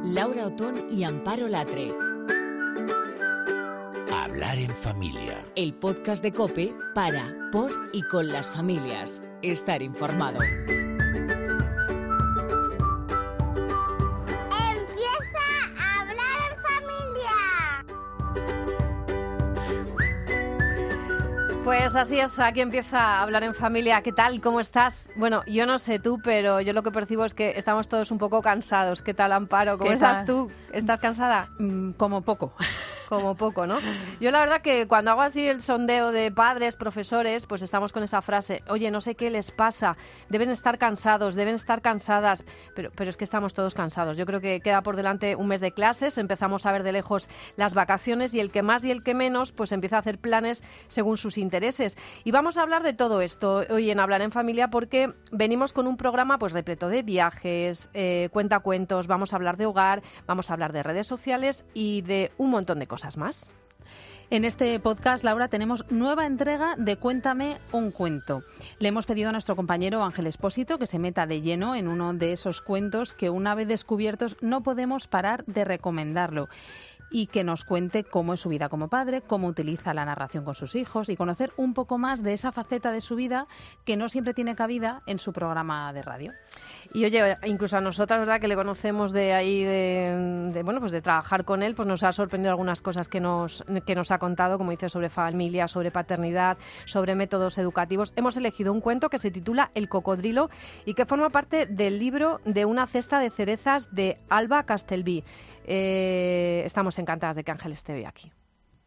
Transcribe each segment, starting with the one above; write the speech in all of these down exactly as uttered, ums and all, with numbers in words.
Laura Otón y Amparo Latre. Hablar en familia. El podcast de COPE para, por y con las familias. Estar informado. Pues así es, aquí empieza a Hablar en Familia. ¿Qué tal? ¿Cómo estás? Bueno, yo no sé tú, pero yo lo que percibo es que estamos todos un poco cansados. ¿Qué tal, Amparo? ¿Cómo estás tú? ¿Estás cansada? Mm, como poco. Como poco, ¿no? Yo la verdad que cuando hago así el sondeo de padres, profesores, pues estamos con esa frase, oye, no sé qué les pasa, deben estar cansados, deben estar cansadas, pero, pero es que estamos todos cansados. Yo creo que queda por delante un mes de clases, empezamos a ver de lejos las vacaciones y el que más y el que menos, pues empieza a hacer planes según sus intereses. Y vamos a hablar de todo esto hoy en Hablar en Familia porque venimos con un programa pues repleto de viajes, eh, cuentacuentos, vamos a hablar de hogar, vamos a hablar de redes sociales y de un montón de cosas más. En este podcast, Laura, tenemos nueva entrega de Cuéntame un cuento. Le hemos pedido a nuestro compañero Ángel Espósito que se meta de lleno en uno de esos cuentos que una vez descubiertos no podemos parar de recomendarlo y que nos cuente cómo es su vida como padre, cómo utiliza la narración con sus hijos y conocer un poco más de esa faceta de su vida que no siempre tiene cabida en su programa de radio. Y oye, incluso a nosotras, ¿verdad?, que le conocemos de ahí, de, de bueno, pues de trabajar con él, pues nos ha sorprendido algunas cosas que nos, que nos ha contado, como dice, sobre familia, sobre paternidad, sobre métodos educativos. Hemos elegido un cuento que se titula El cocodrilo y que forma parte del libro de Una cesta de cerezas de Alba Castelví. Eh, estamos encantadas de que Ángel esté hoy aquí.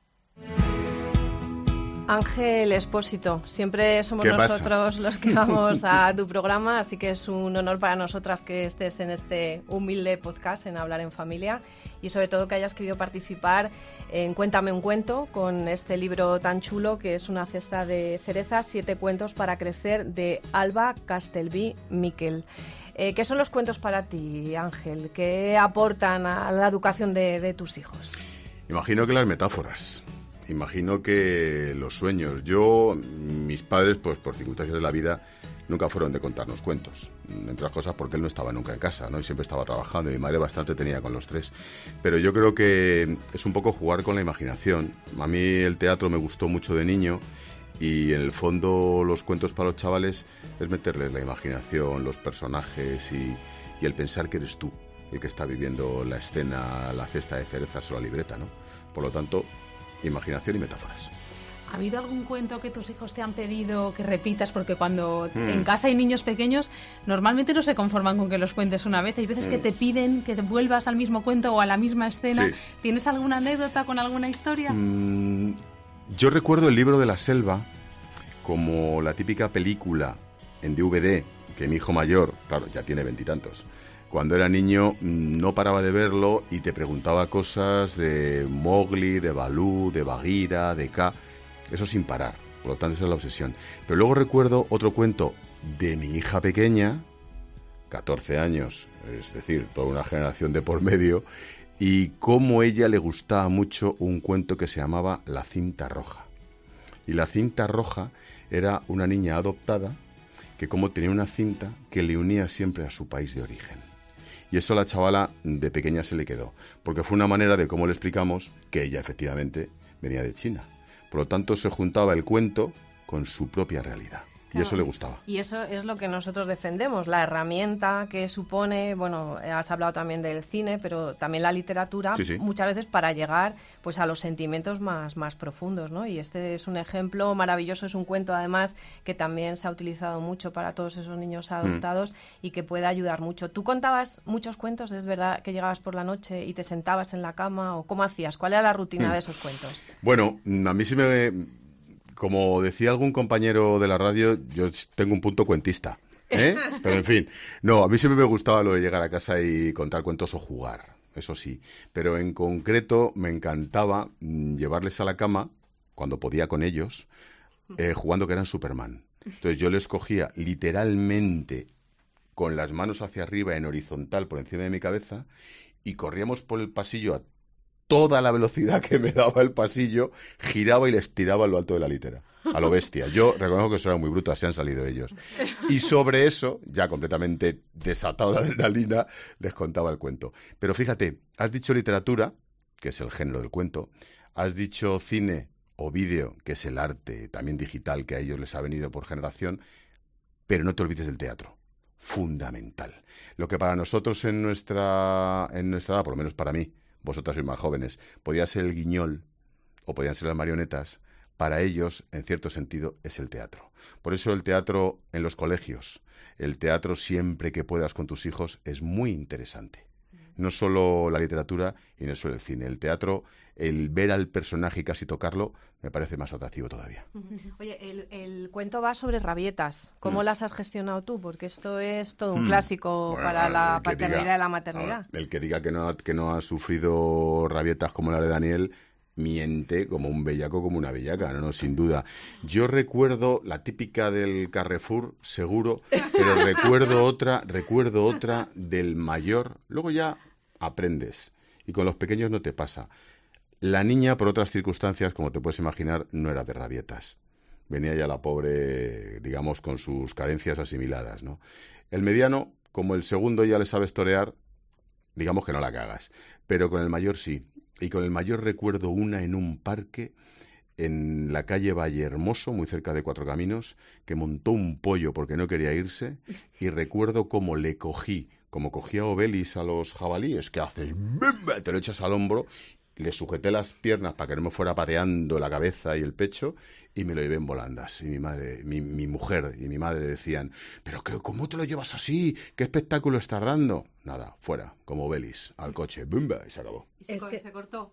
Ángel Espósito, siempre somos nosotros pasa? los que vamos a tu programa, así que es un honor para nosotras que estés en este humilde podcast en Hablar en Familia y sobre todo que hayas querido participar en Cuéntame un cuento con este libro tan chulo que es Una cesta de cerezas, siete cuentos para crecer de Alba Castelví Miquel. Eh, ¿Qué son los cuentos para ti, Ángel? ¿Qué aportan a la educación de, de tus hijos? Imagino que las metáforas. Imagino que los sueños. Yo, mis padres, pues por circunstancias de la vida, nunca fueron de contarnos cuentos. Entre otras cosas porque él no estaba nunca en casa, ¿no? Y siempre estaba trabajando. Y mi madre bastante tenía con los tres. Pero yo creo que es un poco jugar con la imaginación. A mí el teatro me gustó mucho de niño. Y en el fondo los cuentos para los chavales es meterles la imaginación, los personajes y, y el pensar que eres tú el que está viviendo la escena, la cesta de cerezas o la libreta, ¿no? Por lo tanto, imaginación y metáforas. ¿Ha habido algún cuento que tus hijos te han pedido que repitas? Porque cuando mm. en casa hay niños pequeños, normalmente no se conforman con que los cuentes una vez. Hay veces mm. que te piden que vuelvas al mismo cuento o a la misma escena. Sí. ¿Tienes alguna anécdota con alguna historia? Mm, yo recuerdo El libro de la selva como la típica película en D V D que mi hijo mayor, claro, ya tiene veintitantos, cuando era niño no paraba de verlo y te preguntaba cosas de Mowgli, de Balú, de Bagheera, de Kaa, eso sin parar, por lo tanto esa es la obsesión. Pero luego recuerdo otro cuento de mi hija pequeña, catorce años, es decir, toda una generación de por medio, y cómo a ella le gustaba mucho un cuento que se llamaba La cinta roja. Y la cinta roja era una niña adoptada que como tenía una cinta que le unía siempre a su país de origen. Y eso a la chavala de pequeña se le quedó, porque fue una manera de cómo le explicamos que ella efectivamente venía de China. Por lo tanto, se juntaba el cuento con su propia realidad. Y eso le gustaba. Y eso es lo que nosotros defendemos, la herramienta que supone, bueno, has hablado también del cine, pero también la literatura, sí, sí. muchas veces para llegar pues a los sentimientos más, más profundos, ¿no? Y este es un ejemplo maravilloso, es un cuento además que también se ha utilizado mucho para todos esos niños adoptados mm. y que puede ayudar mucho. ¿Tú contabas muchos cuentos? ¿Es verdad que llegabas por la noche y te sentabas en la cama? ¿O cómo hacías? ¿Cuál era la rutina mm. de esos cuentos? Bueno, a mí sí me... Como decía algún compañero de la radio, yo tengo un punto cuentista, ¿eh? Pero en fin, no, a mí siempre me gustaba lo de llegar a casa y contar cuentos o jugar, eso sí. Pero en concreto me encantaba llevarles a la cama, cuando podía con ellos, eh, jugando que eran Superman. Entonces yo les cogía literalmente con las manos hacia arriba en horizontal por encima de mi cabeza y corríamos por el pasillo a toda la velocidad que me daba el pasillo, giraba y les tiraba a lo alto de la litera. a lo bestia. Yo reconozco que son muy brutas, se han salido ellos. Y sobre eso, ya completamente desatado la adrenalina, les contaba el cuento. Pero fíjate, has dicho literatura, que es el género del cuento, has dicho cine o vídeo, que es el arte también digital que a ellos les ha venido por generación, pero no te olvides del teatro. Fundamental. Lo que para nosotros en nuestra, en nuestra edad, por lo menos para mí, vosotras sois más jóvenes, podía ser el guiñol o podían ser las marionetas, para ellos, en cierto sentido, es el teatro. Por eso el teatro en los colegios, el teatro siempre que puedas con tus hijos es muy interesante. No solo la literatura y no solo el cine. El teatro, el ver al personaje y casi tocarlo, me parece más atractivo todavía. Oye, el, el cuento va sobre rabietas. ¿Cómo mm. las has gestionado tú? Porque esto es todo un mm. clásico bueno, para la paternidad diga, y la maternidad. El que diga que no, que no ha sufrido rabietas como la de Daniel, miente como un bellaco, como una bellaca, no, no, sin duda. Yo recuerdo la típica del Carrefour, seguro, pero recuerdo otra, recuerdo otra del mayor. Luego ya aprendes y con los pequeños no te pasa. La niña, por otras circunstancias, como te puedes imaginar, no era de rabietas. Venía ya la pobre, digamos, con sus carencias asimiladas, ¿no? El mediano, como el segundo ya le sabes torear, digamos que no la cagas. Pero con el mayor sí. Y con el mayor recuerdo una en un parque en la calle Valle Hermoso, muy cerca de Cuatro Caminos, que montó un pollo porque no quería irse, y recuerdo cómo le cogí, como cogía Obelis a los jabalíes, que haces, te lo echas al hombro, le sujeté las piernas para que no me fuera pateando la cabeza y el pecho, y me lo llevé en volandas. Y mi madre, mi, mi mujer y mi madre decían, ¿pero qué, cómo te lo llevas así? ¿Qué espectáculo estás dando? Nada, fuera, como Obelis, al coche, ¡bumba! Y se acabó. ¿Y se, es que... se cortó?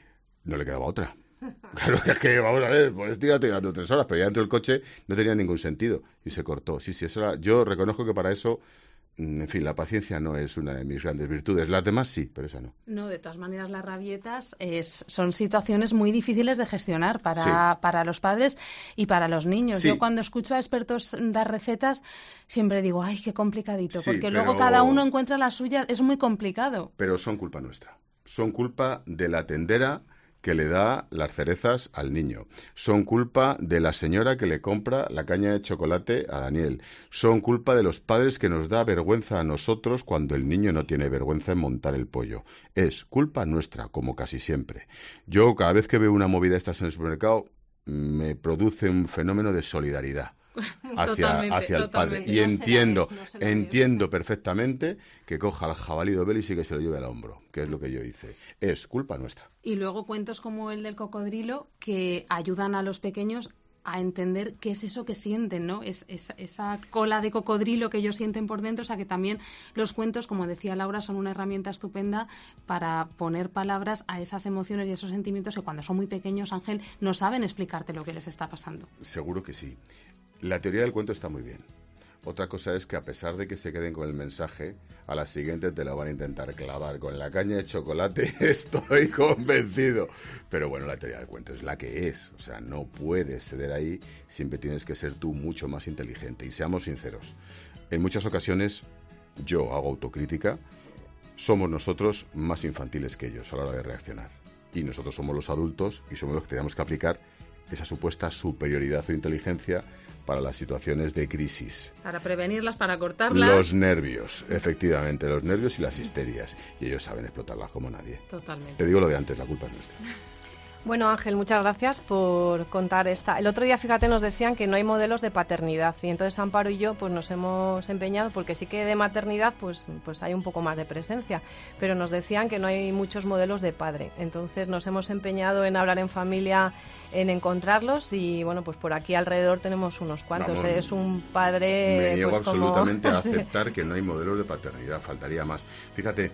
No le quedaba otra. Claro, es que, vamos a ver, pues estoy tirando tres horas, pero ya dentro del coche no tenía ningún sentido. Y se cortó. Sí, sí, eso era, yo reconozco que para eso... En fin, la paciencia no es una de mis grandes virtudes. Las demás sí, pero esa no. No, de todas maneras, las rabietas es, son situaciones muy difíciles de gestionar para, sí. para los padres y para los niños. Sí. Yo cuando escucho a expertos dar recetas, siempre digo, ay, qué complicadito, sí, porque pero... luego cada uno encuentra la suya. Es muy complicado. Pero son culpa nuestra. Son culpa de la tendera que le da las cerezas al niño. Son culpa de la señora que le compra la caña de chocolate a Daniel. Son culpa de los padres que nos da vergüenza a nosotros cuando el niño no tiene vergüenza en montar el pollo. Es culpa nuestra, como casi siempre. Yo, cada vez que veo una movida estas en el supermercado, me produce un fenómeno de solidaridad hacia, hacia el padre. Y no entiendo, no entiendo perfectamente que coja al jabalí de Obelis y que se lo lleve al hombro, que es lo que yo hice. Es culpa nuestra. Y luego cuentos como el del cocodrilo que ayudan a los pequeños a entender qué es eso que sienten, ¿no? Es, es esa cola de cocodrilo que ellos sienten por dentro. O sea, que también los cuentos, como decía Laura, son una herramienta estupenda para poner palabras a esas emociones y esos sentimientos que cuando son muy pequeños, Ángel, no saben explicarte lo que les está pasando. Seguro que sí. La teoría del cuento está muy bien. Otra cosa es que a pesar de que se queden con el mensaje, a la siguiente te lo van a intentar clavar con la caña de chocolate, estoy convencido. Pero bueno, la teoría del cuento es la que es. O sea, no puedes ceder ahí, siempre tienes que ser tú mucho más inteligente. Y seamos sinceros, en muchas ocasiones yo hago autocrítica, somos nosotros más infantiles que ellos a la hora de reaccionar. Y nosotros somos los adultos y somos los que tenemos que aplicar esa supuesta superioridad o inteligencia para las situaciones de crisis. Para prevenirlas, para cortarlas. Los nervios, efectivamente, los nervios y las histerias. Y ellos saben explotarlas como nadie. Totalmente. Te digo lo de antes, la culpa es nuestra. Bueno, Ángel, muchas gracias por contar esta. El otro día, fíjate, nos decían que no hay modelos de paternidad y entonces Amparo y yo pues nos hemos empeñado, porque sí que de maternidad pues, pues hay un poco más de presencia, pero nos decían que no hay muchos modelos de padre. Entonces nos hemos empeñado en hablar en familia, en encontrarlos y bueno, pues por aquí alrededor tenemos unos cuantos. Vamos, es un padre... Me niego pues, absolutamente como... a aceptar que no hay modelos de paternidad, faltaría más. Fíjate,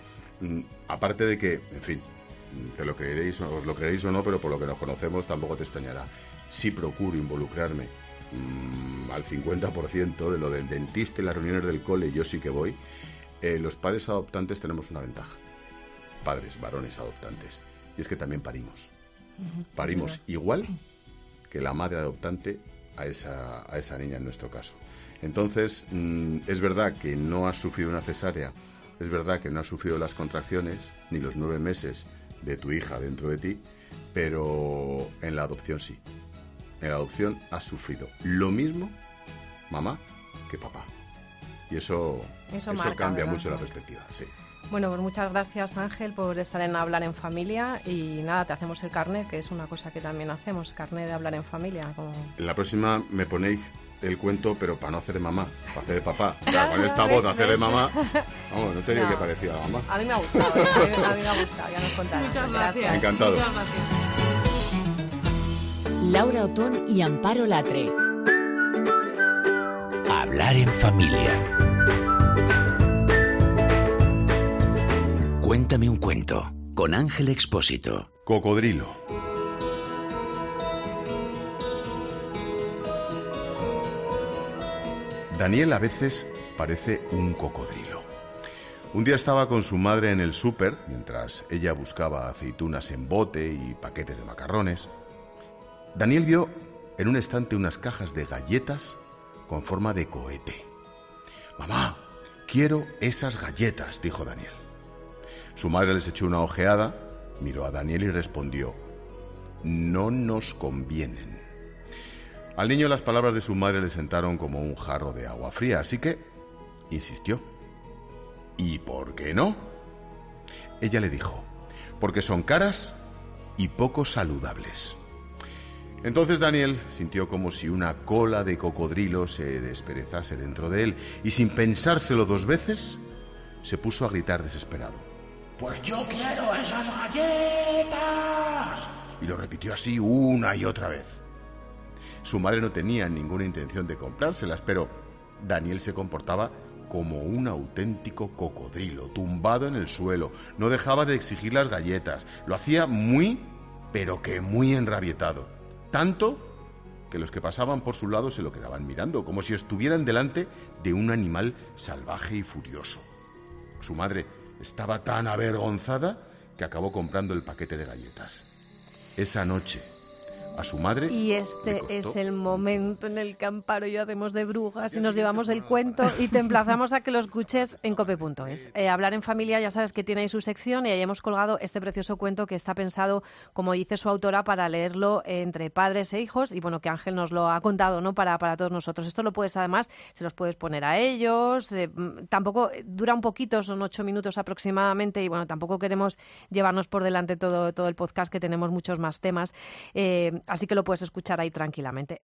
aparte de que, en fin, te lo creeréis, os lo creeréis o no, pero por lo que nos conocemos tampoco te extrañará. Sí procuro involucrarme mmm, al cincuenta por ciento de lo del dentista y las reuniones del cole, yo sí que voy. Eh, los padres adoptantes tenemos una ventaja. Padres, varones adoptantes. Y es que también parimos. Uh-huh. Parimos igual que la madre adoptante a esa, a esa niña en nuestro caso. Entonces, mmm, es verdad que no has sufrido una cesárea, es verdad que no has sufrido las contracciones, ni los nueve meses de tu hija dentro de ti, pero en la adopción sí. en la adopción ha sufrido lo mismo mamá que papá. Y eso, Eso eso, marca, cambia ¿verdad? mucho la perspectiva, sí. Bueno, pues muchas gracias, Ángel, por estar en Hablar en Familia. Y nada, te hacemos el carnet, que es una cosa que también hacemos, carnet de Hablar en Familia. Como... En la próxima me ponéis el cuento, pero para no hacer de mamá, para hacer de papá. Claro, con esta voz, hacer de mamá, vamos, no te digo No. que parecía a la mamá. A mí me ha gustado, ¿eh? a, mí, a mí me ha gustado, ya nos contarás. Muchas gracias. Encantado. Muchas gracias. Laura Otón y Amparo Latre. Hablar en familia. Cuéntame un cuento con Ángel Expósito. Cocodrilo. Daniel a veces parece un cocodrilo. Un día estaba con su madre en el súper, mientras ella buscaba aceitunas en bote y paquetes de macarrones. Daniel vio en un estante unas cajas de galletas con forma de cohete. «Mamá, quiero esas galletas», dijo Daniel. Su madre les echó una ojeada, miró a Daniel y respondió: «No nos convienen». Al niño las palabras de su madre le sentaron como un jarro de agua fría, así que insistió. «¿Y por qué no?». Ella le dijo: «Porque son caras y poco saludables». Entonces Daniel sintió como si una cola de cocodrilo se desperezase dentro de él y, sin pensárselo dos veces, se puso a gritar desesperado: «¡Pues yo quiero esas galletas!». Y lo repitió así una y otra vez. Su madre no tenía ninguna intención de comprárselas, pero Daniel se comportaba como un auténtico cocodrilo, tumbado en el suelo. No dejaba de exigir las galletas. Lo hacía muy, pero que muy enrabietado. Tanto que los que pasaban por su lado se lo quedaban mirando, como si estuvieran delante de un animal salvaje y furioso. Su madre estaba tan avergonzada que acabó comprando el paquete de galletas. Esa noche, a su madre Y le este costó es el mucho. momento en el que Amparo y yo hacemos de brujas y nos llevamos el cuento y te emplazamos a que lo escuches en cope punto es. Eh, Hablar en Familia, ya sabes que tiene ahí su sección, y ahí hemos colgado este precioso cuento que está pensado, como dice su autora, para leerlo entre padres e hijos, y bueno, que Ángel nos lo ha contado, ¿no?, para, para todos nosotros. Esto lo puedes, además, se los puedes poner a ellos, eh, tampoco dura un poquito, son ocho minutos aproximadamente, y bueno, tampoco queremos llevarnos por delante todo, todo el podcast, que tenemos muchos más temas, eh, así que lo puedes escuchar ahí tranquilamente.